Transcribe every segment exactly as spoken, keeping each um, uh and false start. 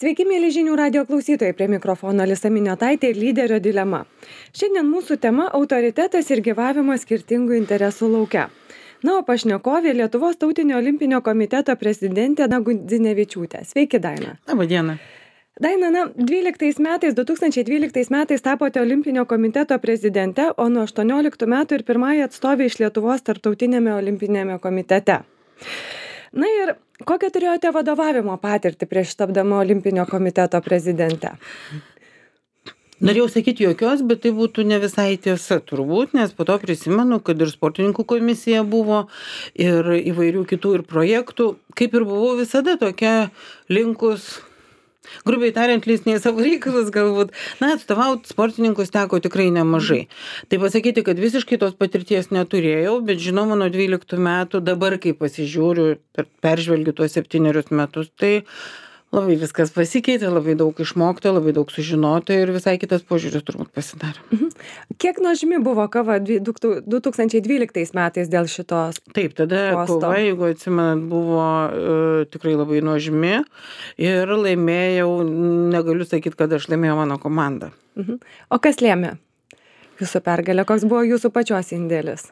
Sveiki, mėly žinių radio klausytojai, prie mikrofono Alisa Miniotaitė ir lyderio dilema. Šiandien mūsų tema – autoritetas ir gyvavimas skirtingų interesų lauke. Na, o pašnekovė Lietuvos tautinio olimpinio komiteto prezidentė Daina Gudzinevičiūtė. Sveiki, Daina. Labą dieną. Daina, na, dvyliktais metais, du tūkstančiai dvyliktais metais tapote olimpinio komiteto prezidente, o nuo aštuonioliktų metų ir pirmąją atstovę iš Lietuvos tarptautinėme olimpinėme komitete. Na ir kokią turėjote vadovavimo patirtį prieš tapdama olimpinio komiteto prezidente? Norėjau sakyti jokios, bet tai būtų ne visai tiesa turbūt, nes po to prisimenu, kad ir sportininkų komisija buvo ir įvairių kitų ir projektų. Kaip ir buvau visada tokia linkus, grubiai tariant, lysniai savo reikalus galbūt. Na, atstovauti sportininkus teko tikrai nemažai. Tai pasakyti, kad visiškai tos patirties neturėjau, bet žinoma, nuo dvyliktų metų, dabar kai pasižiūriu, peržvelgiu tuos septynerius metus, tai labai viskas pasikeitė, labai daug išmokta, labai daug sužinota ir visai kitas požiūris turbūt pasidarė. Mhm. Kiek nuožmi buvo kova du tūkstančiai dvyliktais metais dėl šitos? Taip, tada posto? Kova, jeigu atsimenat, buvo uh, tikrai labai nuožmi ir laimėjau, negaliu sakyti, kad aš laimėjau mano komandą. Mhm. O kas lėmė jūsų pergalę? Koks buvo jūsų pačios indėlis?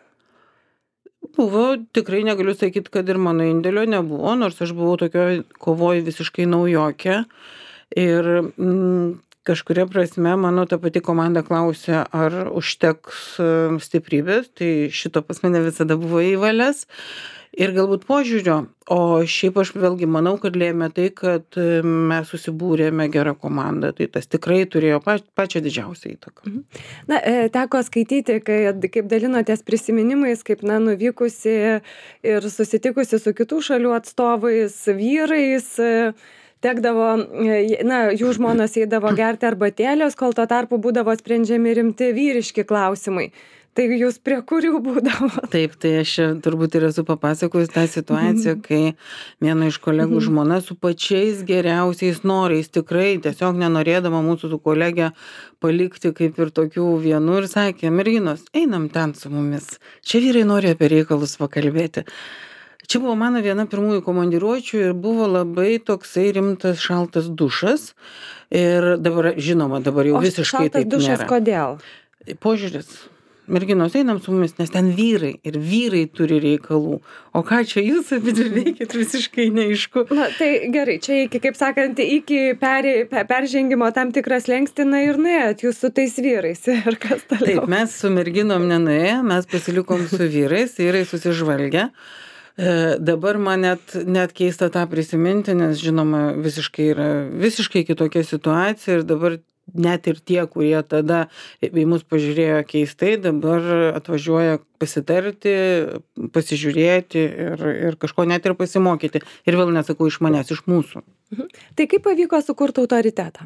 Buvo, tikrai negaliu sakyti, kad ir mano indėlio nebuvo, nors aš buvau tokio kovoje visiškai naujokė. Ir mm, kažkuria prasme mano ta pati komanda klausė, ar užteks stiprybės, tai šito pas mane visada buvo įvalės. Ir galbūt požiūrio, o šiaip aš vėlgi manau, kad lėmė tai, kad mes susibūrėme gerą komandą, tai tas tikrai turėjo pa, pačią didžiausią įtaką. Na, teko skaityti, kad kaip dalinotės prisiminimais, kaip, na, nuvykusi ir susitikusi su kitų šalių atstovais, vyrais, tekdavo, na, jų žmonos eidavo gerti arbatėlės, kol tuo tarpu būdavo sprendžiami rimti vyriški klausimai. Tai jūs prie kurių būdavo? Taip, tai aš turbūt ir esu papasakojus tą situaciją, kai vieno iš kolegų žmona su pačiais geriausiais norais, tikrai tiesiog nenorėdama mūsų su kolegė palikti kaip ir tokių vienų ir sakė, merginos, einam ten su mumis, čia vyrai nori apie reikalus pakalbėti. Čia buvo mano viena pirmųjų komandiruočių ir buvo labai toksai rimtas šaltas dušas ir dabar, žinoma, dabar jau O visiškai taip nėra. Šaltas dušas kodėl? Požiūris. Merginos, einam su mumis, nes ten vyrai ir vyrai turi reikalų. O ką čia jūs abidvi veikit, visiškai neaišku. Na, tai gerai, čia iki, kaip sakant, iki peri, pe, peržengimo tam tikras lengstina ir nuėjot jūs su tais vyrais. Ir kas toliau? Taip, mes su merginom nenuėję, mes pasilikom su vyrais, vyrai susižvalgė. E, dabar man net, net keista tą prisiminti, nes žinoma, visiškai yra visiškai kitokia situacija ir dabar net ir tie, kurie tada į mus pažiūrėjo keistai, dabar atvažiuoja pasitarti, pasižiūrėti ir, ir kažko net ir pasimokyti. Ir vėl nesakau iš manęs, iš mūsų. Mhm. Tai kaip pavyko sukurti autoritetą?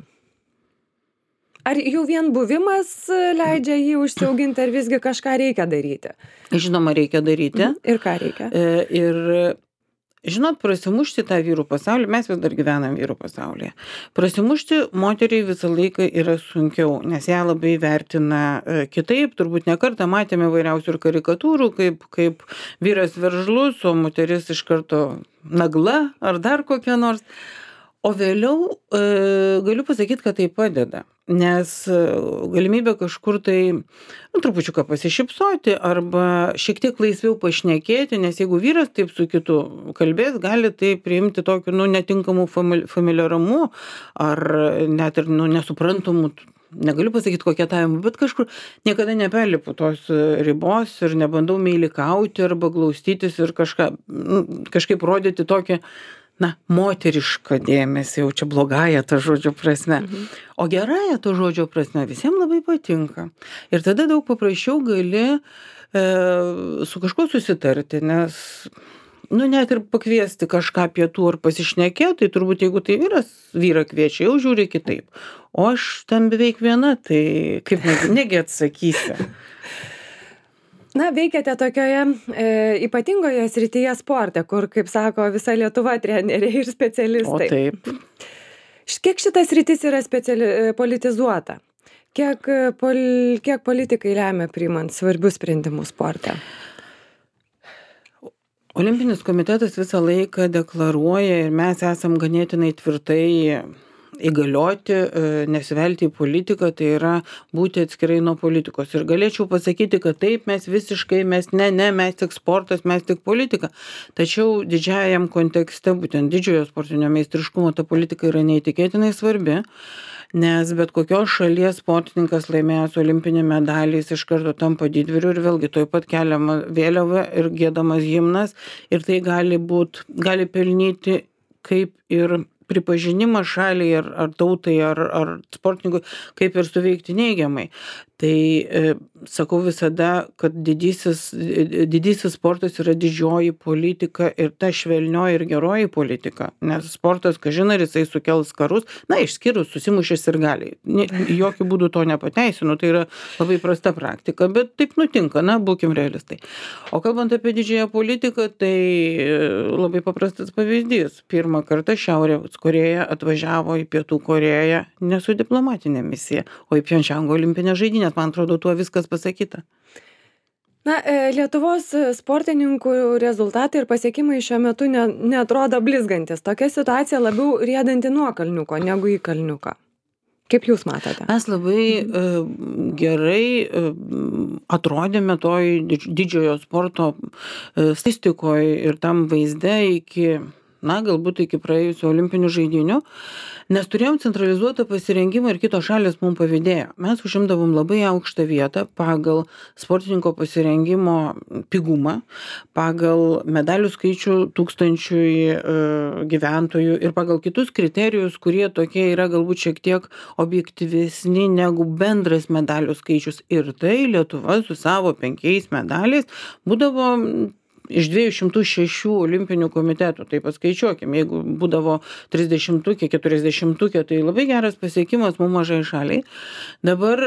Ar jau vien buvimas leidžia jį užsiauginti, ar visgi kažką reikia daryti? Žinoma, reikia daryti. Mhm. Ir ką reikia? E, ir žinot, prasimušti tą vyrų pasaulį, mes vis dar gyvenam vyrų pasaulyje. Prasimušti moteriai visą laiką yra sunkiau, nes ją labai vertina kitaip. Turbūt ne kartą matėme vairiausių ir karikatūrų, kaip, kaip vyras veržlus, o moteris iš karto nagla ar dar kokia nors. O vėliau e, galiu pasakyti, kad tai padeda, nes galimybė kažkur tai nu, trupučiuką pasišypsoti arba šiek tiek laisviau pašnekėti, nes jeigu vyras taip su kitu kalbės, gali tai priimti tokiu nu, netinkamu familiaramu ar net ir nu, nesuprantamu, negaliu pasakyti koketavimu, bet kažkur niekada neperlipu tos ribos ir nebandau meilikauti arba glaustytis ir kažką, nu, kažkaip rodyti tokį na, moterišką dėmesį, jau čia blogąją tą žodžio prasme. Mhm. O gerąją to žodžio prasme visiems labai patinka. Ir tada daug paprasčiau gali e, su kažkuo susitarti, nes, nu, net ir pakviesti kažką pietų ar pasišnekėti, tai turbūt jeigu tai vyras, vyrą kviečia, jau žiūri kitaip. O aš ten beveik viena, tai kaip negi, negi atsakysi. Na, veikiate tokioje e, ypatingoje srityje sporte, kur, kaip sako, visa Lietuva treneriai ir specialistai. O taip. Kiek šitas sritis yra speciali, politizuota? Kiek, pol, kiek politikai lemia priimant svarbius sprendimus sporte? Olimpinis komitetas visą laiką deklaruoja ir mes esam ganėtinai tvirtai įgalioti, nesivelti į politiką, tai yra būti atskirai nuo politikos. Ir galėčiau pasakyti, kad taip, mes visiškai, mes ne, ne, mes tik sportas, mes tik politika. Tačiau didžiajam kontekste, būtent didžiojo sportinio meistriškumo, ta politika yra neįtikėtinai svarbi, nes bet kokios šalies sportininkas laimėjęs olimpinį medalį jis iš karto tampa didvyriu ir vėlgi toj pat keliama vėliava ir giedamas himnas ir tai gali būt, gali pelnyti kaip ir pripažinimą šaliai ar, ar tautai ar, ar sportininkui, kaip ir suveikti neigiamai. Tai e, sakau visada, kad didysis, didysis sportas yra didžioji politika ir ta švelnioji ir geroji politika, nes sportas, kažin ar jisai sukels karus, na, išskyrus susimušęs ir galiai. Jokių būdų to nepateisinu, tai yra labai prasta praktika, bet taip nutinka, na, būkim realistai. O kalbant apie didžiąją politiką, tai labai paprastas pavyzdys. Pirmą kartą Šiaurės Korėja atvažiavo į Pietų Korėją ne su diplomatinė misija, o į Pjongčango olimpinę žaidynę. Man atrodo, tuo viskas pasakyta. Na, Lietuvos sportininkų rezultatai ir pasiekimai šiuo metu ne, neatrodo blizgantis. Tokia situacija labiau riedanti nuo kalniuko negu į kalniuką. Kaip jūs matote? Mes labai uh, gerai uh, atrodėme toj didžiojo sporto uh, statistikoje ir tam vaizde iki, na, galbūt iki praėjusių olimpinių žaidynių, nes turėjom centralizuotą pasirengimą ir kitos šalys mums pavydėjo. Mes užimdavom labai aukštą vietą pagal sportininko pasirengimo pigumą, pagal medalių skaičių tūkstančiui e, gyventojų ir pagal kitus kriterijus, kurie tokie yra galbūt šiek tiek objektyvesni negu bendras medalių skaičius. Ir tai Lietuva su savo penkiais medaliais būdavo iš dviejų šimtų šešių olimpinių komitetų, tai paskaičiuokim, jeigu būdavo trisdešimtukė, keturiasdešimtukė, tai labai geras pasiekimas mums mažai šaliai. Dabar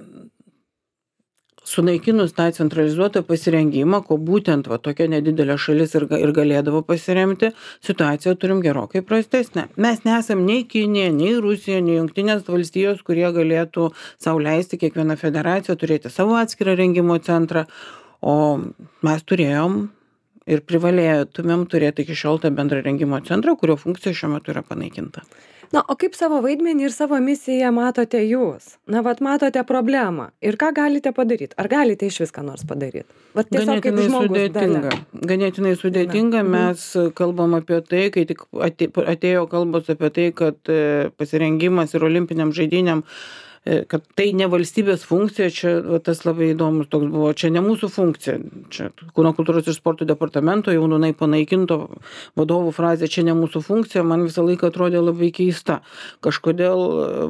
sunaikinus tą centralizuotą pasirengimą, ko būtent va, tokia nedidelė šalis ir, ir galėdavo pasiremti, situaciją turim gerokai prastesnę. Mes nesam nei Kinija, nei Rusija, nei Jungtinės valstijos, kurie galėtų sau leisti kiekvieną federaciją turėti savo atskirą rengimo centrą, o mes turėjom ir privalėtumėm turėti iki šiol tą bendrą rengimo centrą, kurio funkcija šiuo metu yra panaikinta. Na, o kaip savo vaidmenį ir savo misiją matote jūs? Na, vat matote problemą ir ką galite padaryti? Ar galite iš viską nors padaryti? Vat tiesiog kaip žmogus sudėtinga. Ganėtinai sudėtinga. Mes kalbam apie tai, kai tik atėjo kalbos apie tai, kad pasirengimas ir olimpiniam žaidynėm, kad tai ne valstybės funkcija, čia tas labai įdomus toks buvo, čia ne mūsų funkcija, čia Kūno kultūros ir sporto departamento jau nunai panaikinto vadovų frazė, čia ne mūsų funkcija, man visą laiką atrodė labai keista. Kažkodėl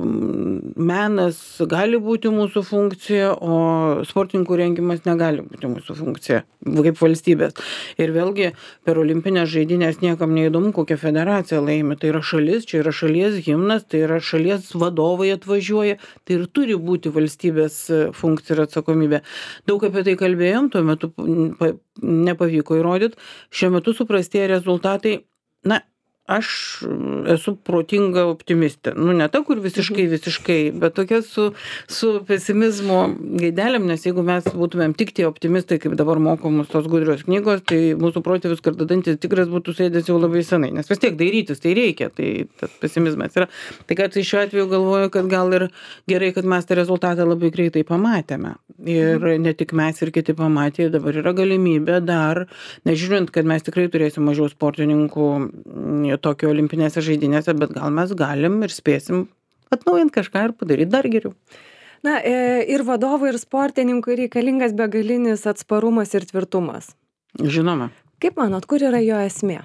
menas gali būti mūsų funkcija, o sportininkų rengimas negali būti mūsų funkcija, kaip valstybės. Ir vėlgi per olimpinės žaidynės niekam neįdomu, kokia federacija laimi, tai yra šalis, čia yra šalies himnas, tai yra šalies vadovai atvažiuoja, tai ir turi būti valstybės funkcija ir atsakomybė. Daug apie tai kalbėjom, tuo metu nepavyko įrodyti. Šiuo metu suprastėję rezultatai, na, aš esu protinga optimistė. Nu, ne ta, kur visiškai, visiškai, bet tokia su, su pesimizmo gaidelėm, nes jeigu mes būtumėm tik tie optimistai, kaip dabar mokomus tos gudrios knygos, tai mūsų protėvis kardadantis tikras būtų sėdęs jau labai senai, nes vis tiek dairytis tai reikia, tai tas pesimizmas yra. Tai kad tai šiuo atveju galvoju, kad gal ir gerai, kad mes tą rezultatą labai greitai pamatėme. Ir ne tik mes ir kiti pamatė, dabar yra galimybė dar, nežiūrint, kad mes tikrai turėsim mažiau sportininkų tokio olimpinėse žaidynėse, bet gal mes galim ir spėsim atnaujinti kažką ir padaryti dar geriau. Na, ir vadovui, ir sportininkui reikalingas begalinis atsparumas ir tvirtumas. Žinoma. Kaip manot, kur yra jo esmė?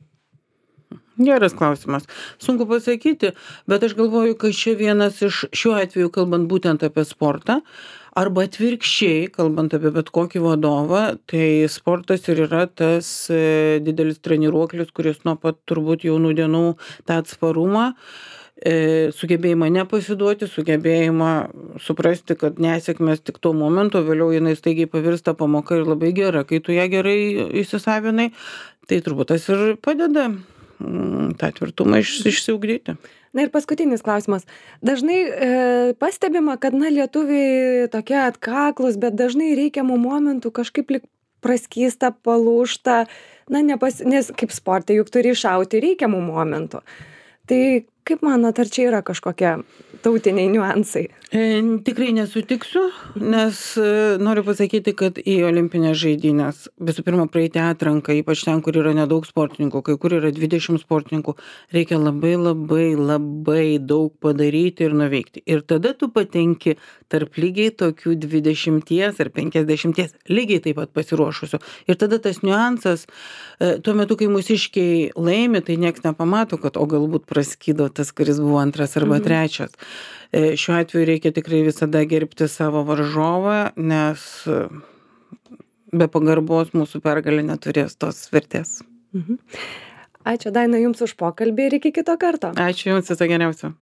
Geras klausimas. Sunku pasakyti, bet aš galvoju, kad čia vienas iš, šiuo atveju kalbant būtent apie sportą, arba atvirkščiai, kalbant apie bet kokį vadovą, tai sportas ir yra tas e, didelis treniruoklis, kuris nuo pat turbūt jaunų dienų tą atsparumą, e, sugebėjimą nepasiduoti, sugebėjimą suprasti, kad nesėkmės tik tuo momentu, vėliau jinai staigiai pavirsta pamoka ir labai gera, kai tu ją gerai įsisavinai, tai turbūt tas ir padeda mm, tą tvirtumą iš, išsiugdyti. Na ir paskutinis klausimas. Dažnai e, pastebima, kad na, lietuviai tokie atkaklus, bet dažnai reikiamų momentų kažkaip lik praskysta, palūžta, na, nepas, nes kaip sportai juk turi iššauti reikiamų momentų. Tai kaip manot, ar čia yra kažkokie tautiniai niuansai? E, tikrai nesutiksiu, nes e, noriu pasakyti, kad į olimpinės žaidynės visų pirma praeiti atranką, ypač ten, kur yra nedaug sportininkų, kai kur yra dvidešimt sportininkų, reikia labai labai labai daug padaryti ir nuveikti. Ir tada tu patenki tarp lygiai tokių dvidešimties ar penkiasdešimties lygiai taip pat pasiruošusių. Ir tada tas niuansas, e, tuo metu, kai mūsiškiai laimi, tai nieks nepamato, kad o galbūt praskydo tas, kuris buvo antras arba trečias. E, šiuo atveju reikia tikrai visada gerbti savo varžovą, nes e, be pagarbos mūsų pergalė neturės tos vertės. Mhm. Ačiū, Daina, Jums už pokalbį ir iki kito karto. Ačiū Jums, viso geriausio.